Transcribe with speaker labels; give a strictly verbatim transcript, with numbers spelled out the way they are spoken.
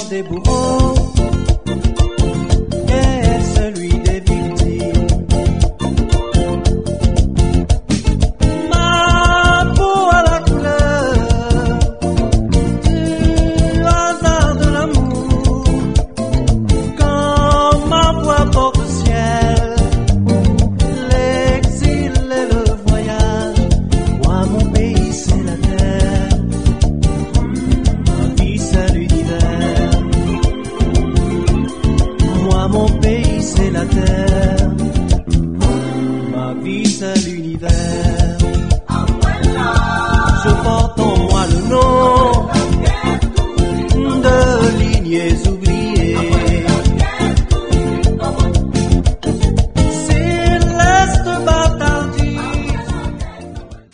Speaker 1: des bourreaux est celui des victimes. Ma peau a la couleur du hasard de l'amour. Quand ma voix porte au ciel l'exil et le voyage, moi mon pays c'est la terre, ma vie c'est l'univers. Moi mon pays c'est la terre, ma vie c'est l'univers. Je porte